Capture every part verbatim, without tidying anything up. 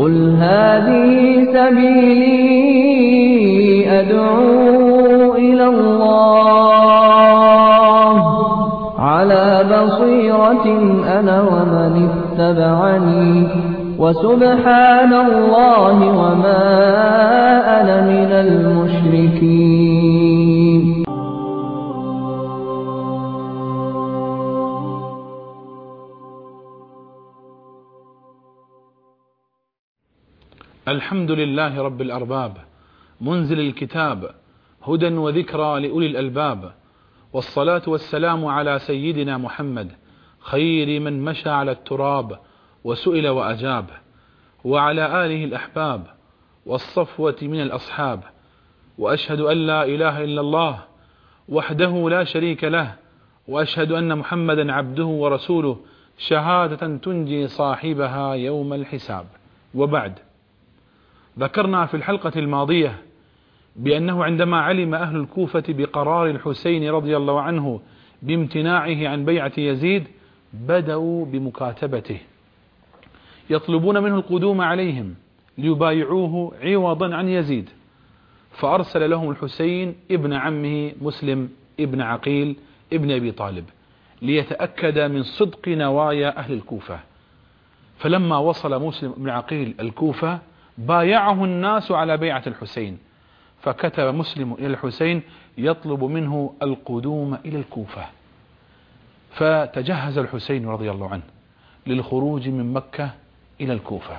قل هذه سبيلي أدعو إلى الله على بصيرة أنا ومن اتبعني وسبحان الله وما أنا من المشركين. الحمد لله رب الأرباب منزل الكتاب هدى وذكرى لأولي الألباب، والصلاة والسلام على سيدنا محمد خير من مشى على التراب وسئل وأجاب، وعلى آله الأحباب والصفوة من الأصحاب. وأشهد أن لا إله إلا الله وحده لا شريك له، وأشهد أن محمدا عبده ورسوله شهادة تنجي صاحبها يوم الحساب. وبعد، ذكرنا في الحلقة الماضية بأنه عندما علم أهل الكوفة بقرار الحسين رضي الله عنه بامتناعه عن بيعة يزيد بدأوا بمكاتبته، يطلبون منه القدوم عليهم ليبايعوه عوضا عن يزيد. فأرسل لهم الحسين ابن عمه مسلم ابن عقيل ابن أبي طالب ليتأكد من صدق نوايا أهل الكوفة. فلما وصل مسلم ابن عقيل الكوفة بايعه الناس على بيعة الحسين، فكتب مسلم إلى الحسين يطلب منه القدوم إلى الكوفة. فتجهز الحسين رضي الله عنه للخروج من مكة إلى الكوفة.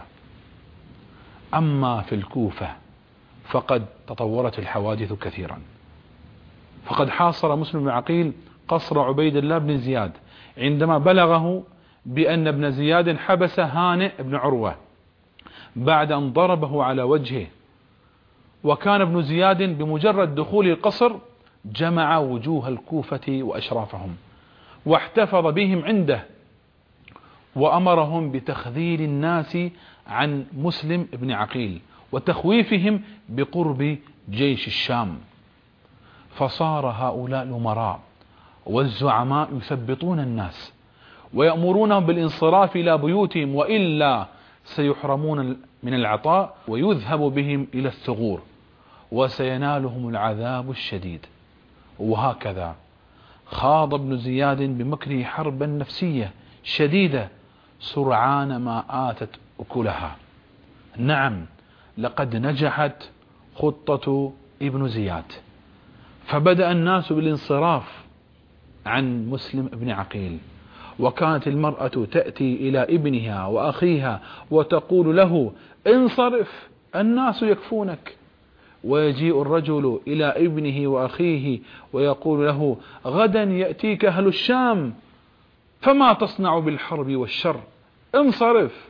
أما في الكوفة فقد تطورت الحوادث كثيرا، فقد حاصر مسلم بن عقيل قصر عبيد الله بن زياد عندما بلغه بأن ابن زياد حبس هانئ بن عروة بعد أن ضربه على وجهه. وكان ابن زياد بمجرد دخول القصر جمع وجوه الكوفة وأشرافهم واحتفظ بهم عنده، وأمرهم بتخذيل الناس عن مسلم ابن عقيل وتخويفهم بقرب جيش الشام. فصار هؤلاء الأمراء والزعماء يثبطون الناس ويأمرونهم بالانصراف إلى بيوتهم، وإلا سيحرمون من العطاء ويذهب بهم إلى الثغور وسينالهم العذاب الشديد. وهكذا خاض ابن زياد بمكره حربا نفسية شديدة سرعان ما آتت أكلها. نعم، لقد نجحت خطة ابن زياد، فبدأ الناس بالانصراف عن مسلم ابن عقيل، وكانت المرأة تأتي إلى ابنها وأخيها وتقول له انصرف الناس يكفونك، ويجيء الرجل إلى ابنه وأخيه ويقول له غدا يأتيك أهل الشام فما تصنع بالحرب والشر انصرف.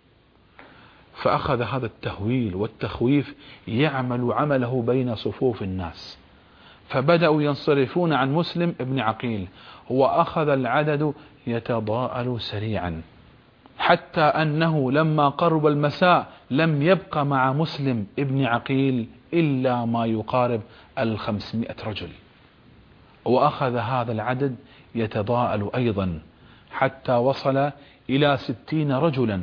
فأخذ هذا التهويل والتخويف يعمل عمله بين صفوف الناس، فبدأوا ينصرفون عن مسلم ابن عقيل، وأخذ العدد يتضاءل سريعا، حتى أنه لما قرب المساء لم يبق مع مسلم ابن عقيل إلا ما يقارب الخمسمائة رجل. وأخذ هذا العدد يتضاءل أيضا حتى وصل إلى ستين رجلا.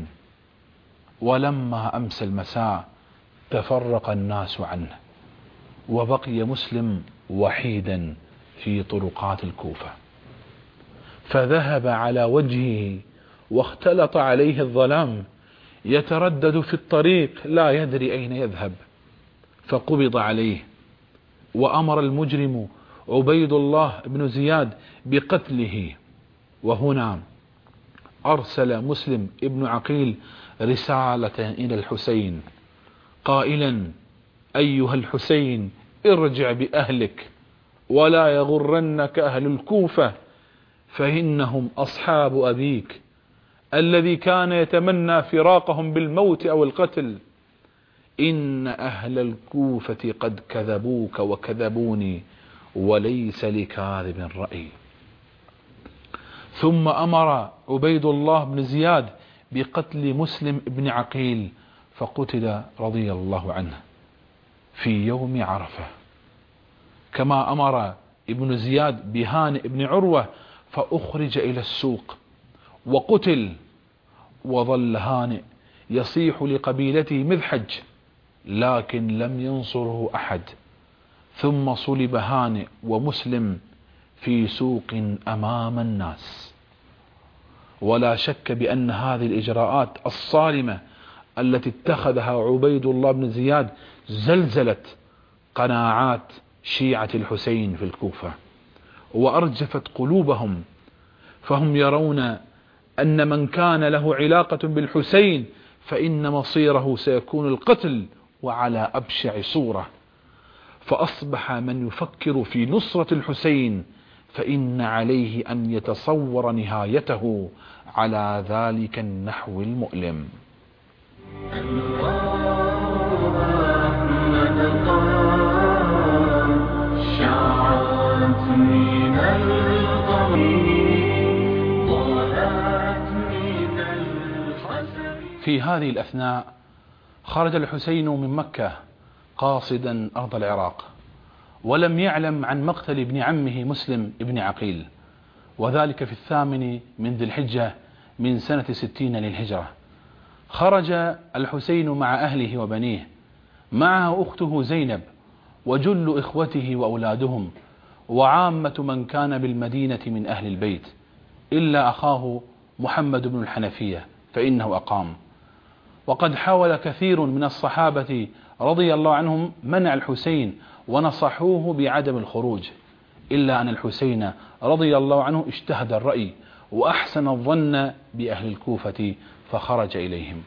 ولما أمس المساء تفرق الناس عنه، وبقي مسلم وحيدا في طرقات الكوفة، فذهب على وجهه واختلط عليه الظلام يتردد في الطريق لا يدري أين يذهب، فقبض عليه. وأمر المجرم عبيد الله بن زياد بقتله. وهنا أرسل مسلم ابن عقيل رسالة إلى الحسين قائلا أيها الحسين ارجع بأهلك ولا يغرنك أهل الكوفة، فإنهم أصحاب أبيك الذي كان يتمنى فراقهم بالموت أو القتل. إن أهل الكوفة قد كذبوك وكذبوني وليس لكاذب رأي. ثم أمر عبيد الله بن زياد بقتل مسلم بن عقيل، فقتل رضي الله عنه في يوم عرفة، كما أمر ابن زياد بهانئ بن عروة فأخرج إلى السوق وقتل. وظل هانئ يصيح لقبيلته مذحج، لكن لم ينصره أحد. ثم صلب هانئ ومسلم في سوق أمام الناس. ولا شك بأن هذه الإجراءات الصارمة التي اتخذها عبيد الله بن زياد زلزلت قناعات شيعة الحسين في الكوفة وأرجفت قلوبهم، فهم يرون أن من كان له علاقة بالحسين فإن مصيره سيكون القتل وعلى أبشع صورة. فأصبح من يفكر في نصرة الحسين فإن عليه أن يتصور نهايته على ذلك النحو المؤلم. في هذه الأثناء خرج الحسين من مكة قاصدا أرض العراق، ولم يعلم عن مقتل ابن عمه مسلم ابن عقيل، وذلك في الثامن من ذي الحجة من سنة ستين للهجرة. خرج الحسين مع أهله وبنيه، معه أخته زينب وجل إخوته وأولادهم وعامة من كان بالمدينة من أهل البيت، إلا أخاه محمد بن الحنفية فإنه أقام. وقد حاول كثير من الصحابة رضي الله عنهم منع الحسين ونصحوه بعدم الخروج، إلا أن الحسين رضي الله عنه اجتهد الرأي وأحسن الظن بأهل الكوفة فخرج إليهم.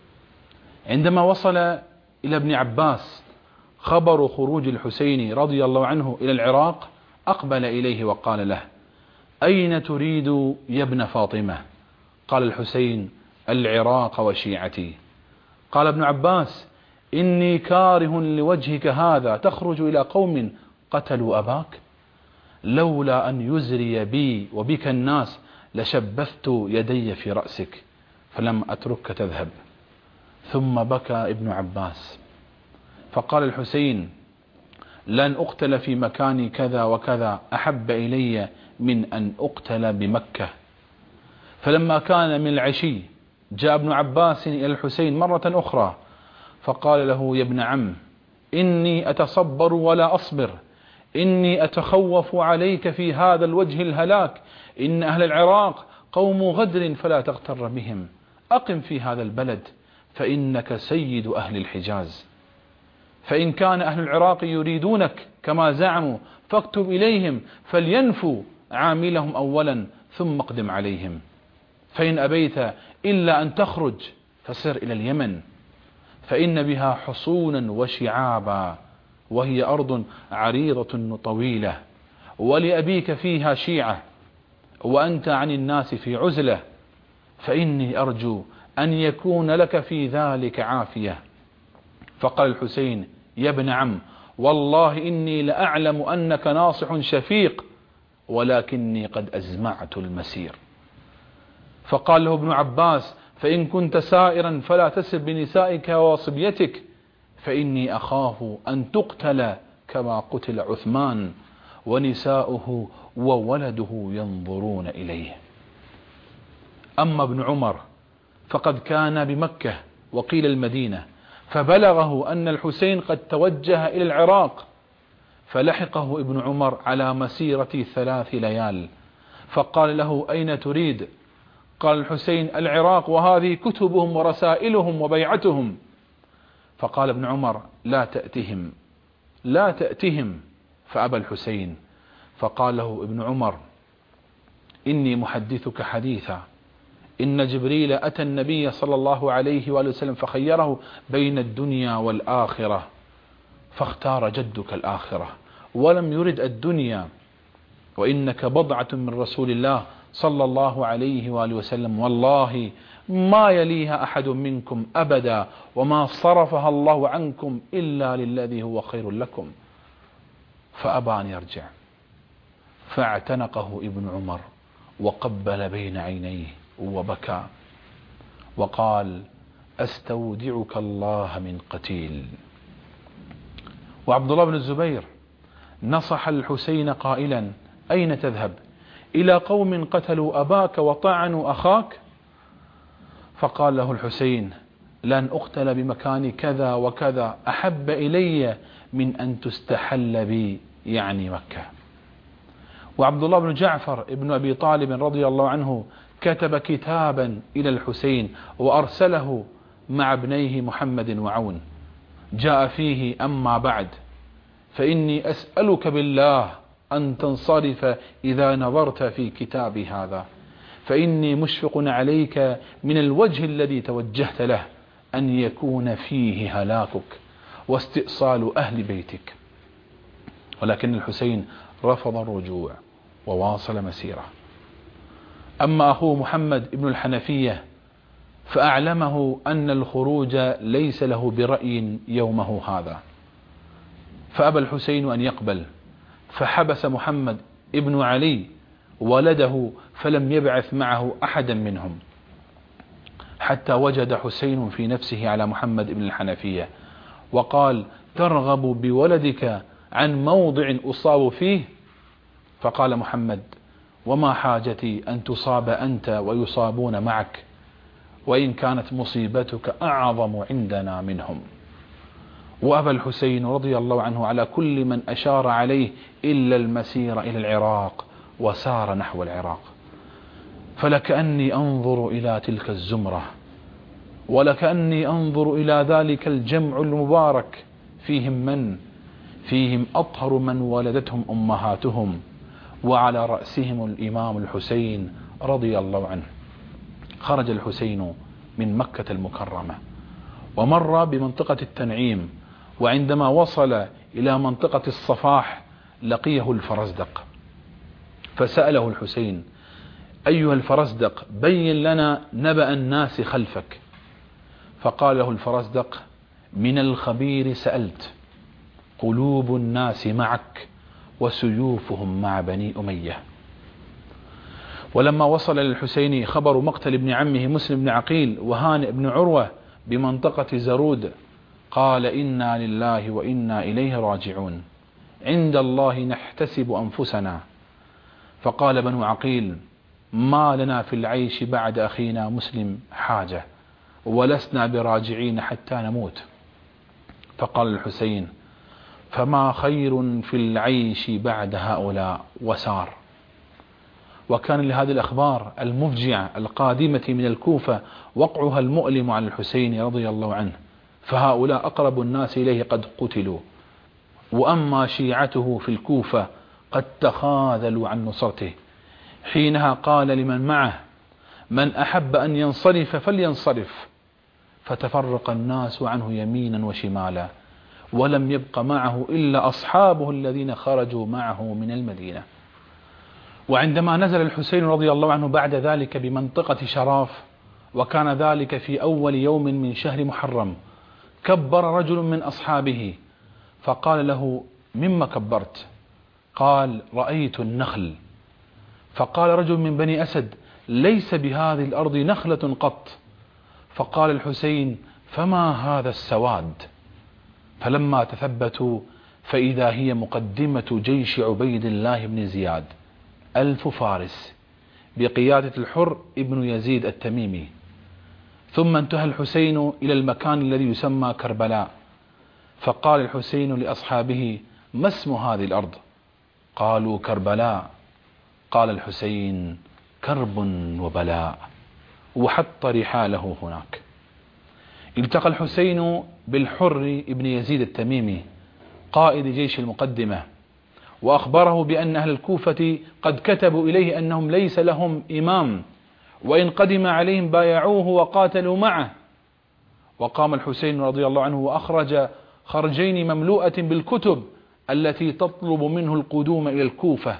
عندما وصل إلى ابن عباس خبر خروج الحسين رضي الله عنه إلى العراق، أقبل إليه وقال له: أين تريد يا ابن فاطمة؟ قال الحسين: العراق وشيعتي. قال ابن عباس: إني كاره لوجهك هذا تخرج إلى قوم قتلوا أباك، لولا أن يزري بي وبك الناس لشبثت يدي في رأسك فلم أتركك تذهب. ثم بكى ابن عباس فقال الحسين: لن أقتل في مكان كذا وكذا أحب إلي من أن أقتل بمكة. فلما كان من العشي جاء ابن عباس إلى الحسين مرة أخرى فقال له: يا ابن عم، إني أتصبر ولا أصبر، إني أتخوف عليك في هذا الوجه الهلاك، إن أهل العراق قوم غدر فلا تغتر بهم، أقم في هذا البلد فإنك سيد أهل الحجاز، فإن كان أهل العراق يريدونك كما زعموا فاكتب إليهم فلينفوا عاملهم أولا ثم اقدم عليهم، فإن أبيت إلا أن تخرج فسر إلى اليمن، فإن بها حصونا وشعابا وهي أرض عريضة طويلة، ولأبيك فيها شيعة وأنت عن الناس في عزلة، فإني أرجو أن يكون لك في ذلك عافية. فقال الحسين: يا ابن عم، والله إني لأعلم أنك ناصح شفيق، ولكني قد أزمعت المسير. فقال له ابن عباس: فإن كنت سائرا فلا تسر بنسائك وصبيتك، فإني أخاف أن تقتل كما قتل عثمان ونساؤه وولده ينظرون إليه. أما ابن عمر فقد كان بمكة وقيل المدينة، فبلغه أن الحسين قد توجه إلى العراق، فلحقه ابن عمر على مسيرة ثلاث ليال، فقال له: أين تريد؟ قال الحسين: العراق، وهذه كتبهم ورسائلهم وبيعتهم. فقال ابن عمر: لا تأتهم لا تأتهم فأبى الحسين. فقال له ابن عمر: إني محدثك حديثا، إن جبريل أتى النبي صلى الله عليه وآله وسلم فخيره بين الدنيا والآخرة، فاختار جدك الآخرة ولم يرد الدنيا، وإنك بضعة من رسول الله صلى الله عليه وآله وسلم، والله ما يليها أحد منكم أبدا، وما صرفها الله عنكم إلا للذي هو خير لكم. فأبى أن يرجع، فاعتنقه ابن عمر وقبل بين عينيه وبكى وقال: أستودعك الله من قتيل. وعبد الله بن الزبير نصح الحسين قائلا: أين تذهب؟ إلى قوم قتلوا أباك وطعنوا أخاك؟ فقال له الحسين: لأن أقتل بمكان كذا وكذا أحب إلي من أن تستحل بي، يعني مكة. وعبد الله بن جعفر ابن أبي طالب رضي الله عنه كتب كتابا إلى الحسين وأرسله مع ابنيه محمد وعون، جاء فيه: أما بعد فإني أسألك بالله أن تنصرف إذا نظرت في كتابي هذا، فإني مشفق عليك من الوجه الذي توجهت له أن يكون فيه هلاكك واستئصال أهل بيتك. ولكن الحسين رفض الرجوع وواصل مسيره. أما أخوه محمد ابن الحنفية فأعلمه أن الخروج ليس له برأي يومه هذا، فأبى الحسين أن يقبل، فحبس محمد ابن علي ولده فلم يبعث معه أحدا منهم، حتى وجد حسين في نفسه على محمد ابن الحنفية وقال: ترغب بولدك عن موضع أصاب فيه؟ فقال محمد: وما حاجتي أن تصاب أنت ويصابون معك، وإن كانت مصيبتك أعظم عندنا منهم. وأبى الحسين رضي الله عنه على كل من أشار عليه إلا المسير إلى العراق، وسار نحو العراق. فلكأني أنظر إلى تلك الزمرة، ولكأني أنظر إلى ذلك الجمع المبارك، فيهم من؟ فيهم أطهر من ولدتهم أمهاتهم، وعلى رأسهم الإمام الحسين رضي الله عنه. خرج الحسين من مكة المكرمة ومر بمنطقة التنعيم، وعندما وصل إلى منطقة الصفاح لقيه الفرزدق، فسأله الحسين: أيها الفرزدق، بين لنا نبأ الناس خلفك. فقال له الفرزدق: من الخبير سألت، قلوب الناس معك وسيوفهم مع بني أمية. ولما وصل للحسين خبر مقتل ابن عمه مسلم بن عقيل وهانئ بن عروة بمنطقة زرود، قال: إنا لله وإنا إليه راجعون، عند الله نحتسب أنفسنا. فقال بنو عقيل: ما لنا في العيش بعد أخينا مسلم حاجة، ولسنا براجعين حتى نموت. فقال الحسين: فما خير في العيش بعد هؤلاء، وسار. وكان لهذه الأخبار المفجعة القادمة من الكوفة وقعها المؤلم على الحسين رضي الله عنه، فهؤلاء أقرب الناس إليه قد قتلوا، وأما شيعته في الكوفة قد تخاذلوا عن نصرته. حينها قال لمن معه: من أحب أن ينصرف فلينصرف، فتفرق الناس عنه يمينا وشمالا، ولم يبق معه إلا أصحابه الذين خرجوا معه من المدينة. وعندما نزل الحسين رضي الله عنه بعد ذلك بمنطقة شراف، وكان ذلك في أول يوم من شهر محرم، كبر رجل من أصحابه فقال له: مما كبرت؟ قال: رأيت النخل. فقال رجل من بني أسد: ليس بهذه الأرض نخلة قط. فقال الحسين: فما هذا السواد؟ فلما تثبتوا فإذا هي مقدمة جيش عبيد الله بن زياد، ألف فارس بقيادة الحر ابن يزيد التميمي. ثم انتهى الحسين إلى المكان الذي يسمى كربلاء، فقال الحسين لأصحابه: ما اسم هذه الأرض؟ قالوا: كربلاء. قال الحسين: كرب وبلاء، وحط رحاله هناك. التقى الحسين بالحر ابن يزيد التميمي قائد جيش المقدمة، وأخبره بأن أهل الكوفة قد كتبوا إليه أنهم ليس لهم إمام، وإن قدم عليهم بايعوه وقاتلوا معه. وقام الحسين رضي الله عنه وأخرج خرجين مملوءة بالكتب التي تطلب منه القدوم إلى الكوفة،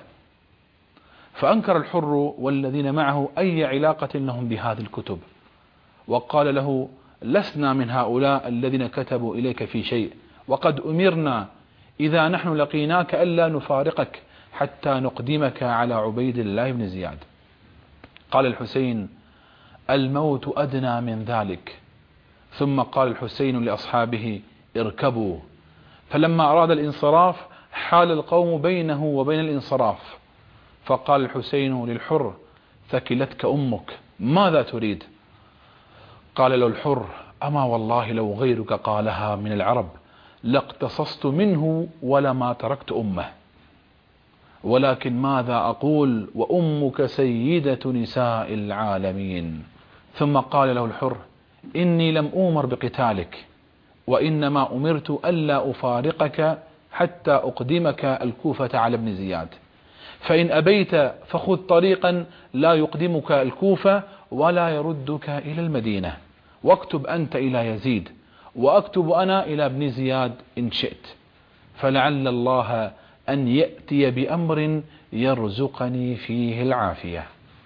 فأنكر الحر والذين معه أي علاقة لهم بهذه الكتب، وقال له: لسنا من هؤلاء الذين كتبوا إليك في شيء، وقد أمرنا إذا نحن لقيناك ألا نفارقك حتى نقدمك على عبيد الله بن زياد. قال الحسين: الموت أدنى من ذلك. ثم قال الحسين لأصحابه: اركبوا. فلما أراد الانصراف حال القوم بينه وبين الانصراف، فقال الحسين للحر: ثكلتك أمك، ماذا تريد؟ قال له الحر: أما والله لو غيرك قالها من العرب لاقتصصت منه ولما تركت أمه، ولكن ماذا أقول وأمك سيدة نساء العالمين. ثم قال له الحر: إني لم أؤمر بقتالك، وإنما أمرت ألا أفارقك حتى أقدمك الكوفة على ابن زياد، فإن أبيت فخذ طريقا لا يقدمك الكوفة ولا يردك إلى المدينة، واكتب أنت إلى يزيد وأكتب أنا إلى ابن زياد إن شئت، فلعل الله أن يأتي بأمر يرزقني فيه العافية.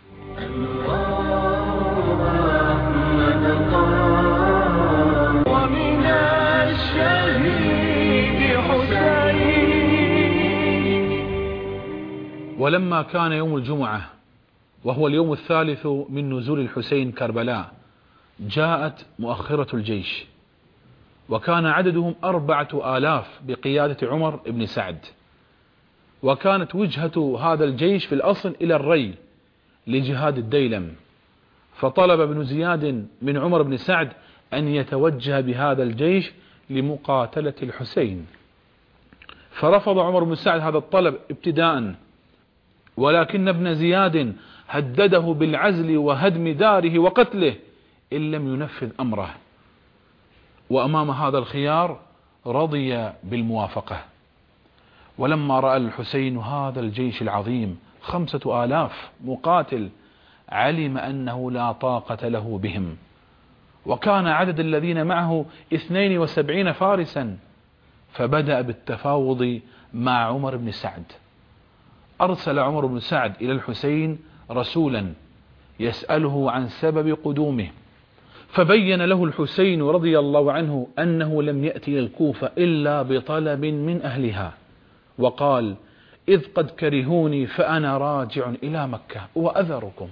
ومن الشهيد حسين. ولما كان يوم الجمعة وهو اليوم الثالث من نزول الحسين كربلاء، جاءت مؤخرة الجيش، وكان عددهم أربعة آلاف بقيادة عمر بن سعد، وكانت وجهة هذا الجيش في الأصل إلى الري لجهاد الديلم، فطلب ابن زياد من عمر بن سعد أن يتوجه بهذا الجيش لمقاتلة الحسين، فرفض عمر بن سعد هذا الطلب ابتداء، ولكن ابن زياد هدده بالعزل وهدم داره وقتله إن لم ينفذ أمره، وأمام هذا الخيار رضي بالموافقة. ولما رأى الحسين هذا الجيش العظيم خمسة آلاف مقاتل علم أنه لا طاقة له بهم، وكان عدد الذين معه اثنين وسبعين فارسا، فبدأ بالتفاوض مع عمر بن سعد. أرسل عمر بن سعد إلى الحسين رسولا يسأله عن سبب قدومه، فبين له الحسين رضي الله عنه أنه لم يأتي إلى الكوفة إلا بطلب من أهلها، وقال: إذ قد كرهوني فأنا راجع إلى مكة وأذركم.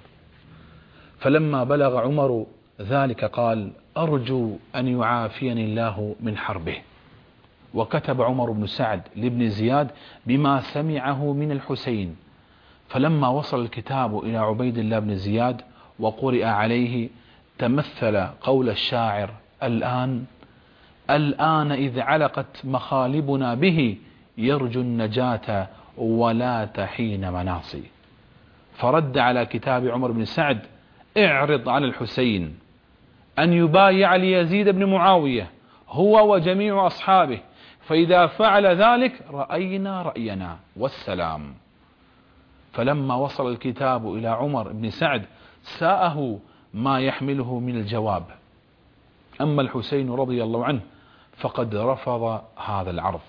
فلما بلغ عمر ذلك قال: أرجو أن يعافيني الله من حربه. وكتب عمر بن سعد لابن زياد بما سمعه من الحسين، فلما وصل الكتاب إلى عبيد الله بن زياد وقرئ عليه تمثل قول الشاعر: الآن الآن إذ علقت مخالبنا به يرجو النجاة ولا تحين مناصي. فرد على كتاب عمر بن سعد: اعرض على الحسين أن يبايع ليزيد بن معاوية هو وجميع أصحابه، فإذا فعل ذلك رأينا رأينا والسلام. فلما وصل الكتاب إلى عمر بن سعد ساءه ما يحمله من الجواب. أما الحسين رضي الله عنه فقد رفض هذا العرض.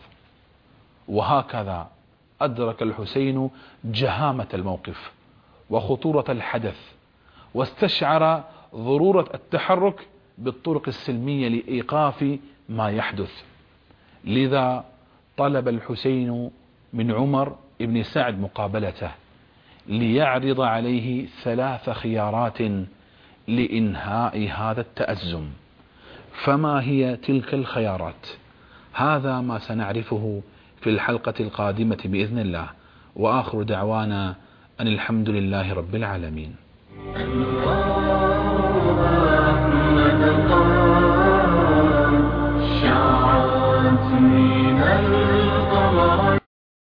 وهكذا أدرك الحسين جهامة الموقف وخطورة الحدث، واستشعر ضرورة التحرك بالطرق السلمية لإيقاف ما يحدث. لذا طلب الحسين من عمر بن سعد مقابلته ليعرض عليه ثلاث خيارات لإنهاء هذا التأزم. فما هي تلك الخيارات؟ هذا ما سنعرفه في الحلقة القادمة بإذن الله، وآخر دعوانا أن الحمد لله رب العالمين.